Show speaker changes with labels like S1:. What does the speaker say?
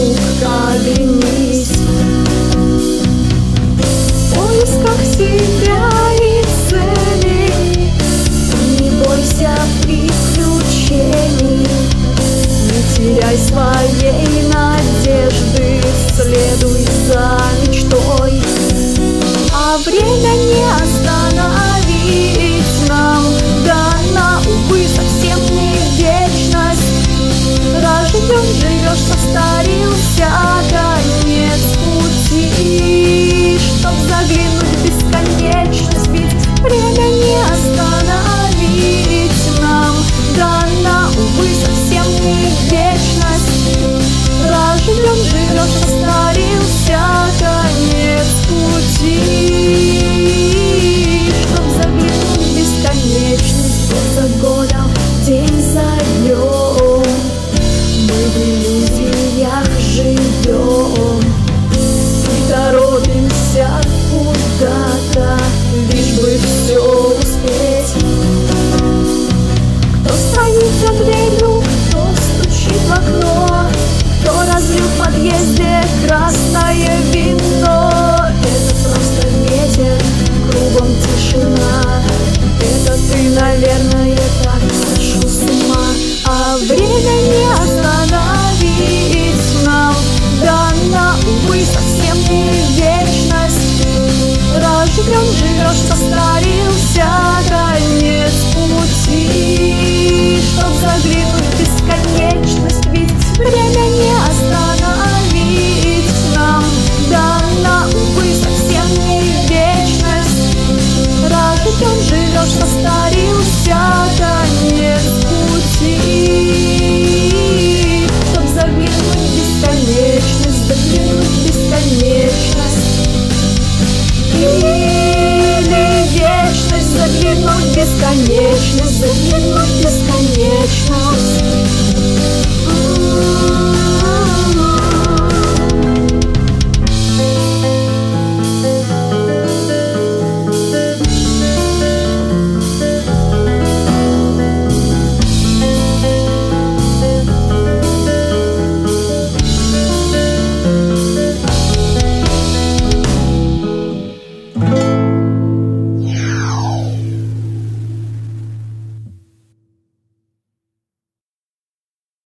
S1: ну-ка оглянись. В поисках себя и цели не бойся приключений, не теряй своей надежды, следуй за мечтой. А время не остановить нам дано, увы, совсем не вечность. Рожден, живешь, состарился, конец пути, чтоб заглянуть в бесконечность. Ведь время не остановить нам дано, увы, совсем не вечность. Рожден, живешь, состарился, конец пути, чтоб заглянуть в бесконечность. Год за годом, день за днем мы в иллюзиях живем и торопимся куда-то, лишь бы все успеть. Кто стоит за дверью, кто стучит в окно, кто разлил в подъезде красное вино. Это просто ветер, кругом тишина. Это ты, наверное, так сошел с ума. А время не остановить нам дано, увы, совсем не вечность. Рожден, живешь, состарился, конец пути, чтоб заглянуть